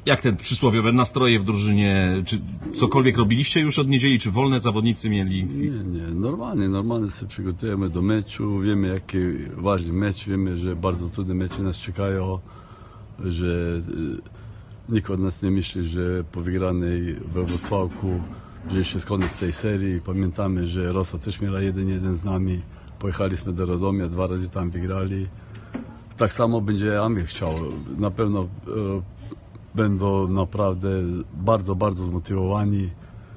Jak te przysłowiowe nastroje w drużynie? Czy cokolwiek robiliście już od niedzieli? Czy wolne zawodnicy mieli? Nie, normalnie się przygotujemy do meczu, wiemy jaki ważny mecz, wiemy, że bardzo trudne mecze nas czekają, że nikt od nas nie myśli, że po wygranej we Wrocławku, że już jest koniec tej serii. Pamiętamy, że Rosa też miała 1-1 z nami, pojechaliśmy do Radomia, 2 razy tam wygrali. Tak samo będzie Anwil chciał, na pewno będą naprawdę bardzo zmotywowani.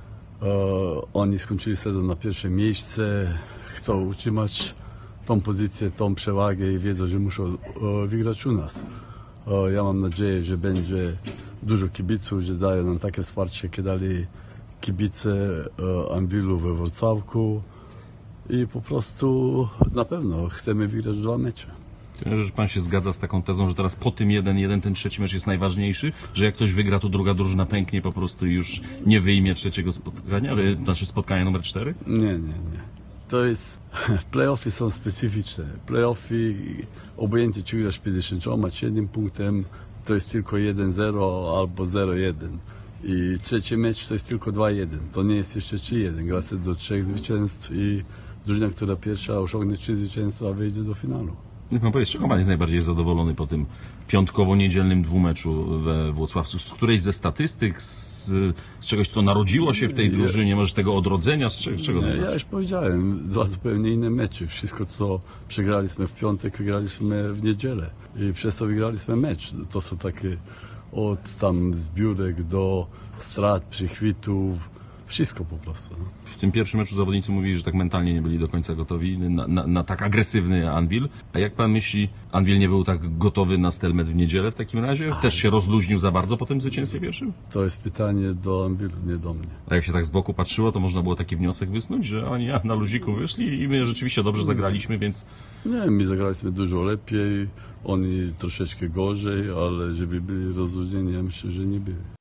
Oni skończyli sezon na pierwsze miejsce, chcą utrzymać tą pozycję, tą przewagę i wiedzą, że muszą wygrać u nas. Ja mam nadzieję, że będzie dużo kibiców, że dają nam takie wsparcie, jakie dali kibice Anwilu we Wrocławku i po prostu na pewno chcemy wygrać 2 mecze. Że pan się zgadza z taką tezą, że teraz po tym 1-1 ten trzeci mecz jest najważniejszy, że jak ktoś wygra, to druga drużyna pęknie po prostu i już nie wyjmie trzeciego spotkania, znaczy spotkania numer 4? Nie. To jest, play-offy są specyficzne. Play-offy, obojętnie czy grasz 57 punktem, to jest tylko 1-0 albo 0-1. I trzeci mecz to jest tylko 2-1. To nie jest jeszcze 3-1. Gra się do 3 zwycięstw i drużyna, która pierwsza osiągnie 3 zwycięstwa, wejdzie do finału. Niech pan powie, z czego pan jest najbardziej zadowolony po tym piątkowo-niedzielnym dwumeczu we Włocławcu? Z którejś ze statystyk, z czegoś, co narodziło się w tej drużynie, może z tego odrodzenia, z czego? Ja już powiedziałem, 2 zupełnie inne mecze. Wszystko, co przegraliśmy w piątek, wygraliśmy w niedzielę. I przez to wygraliśmy mecz. To są takie od tam zbiórek do strat, przychwytów, wszystko po prostu. W tym pierwszym meczu zawodnicy mówili, że tak mentalnie nie byli do końca gotowi na tak agresywny Anwil. A jak pan myśli, Anwil nie był tak gotowy na Stelmet w niedzielę w takim razie? Też się rozluźnił za bardzo po tym zwycięstwie pierwszym? To jest pytanie do Anwilu, nie do mnie. A jak się tak z boku patrzyło, to można było taki wniosek wysnuć, że oni na luziku wyszli i my rzeczywiście dobrze zagraliśmy, więc... Nie, my zagraliśmy dużo lepiej, oni troszeczkę gorzej, ale żeby byli rozluźnieni, ja myślę, że nie byli.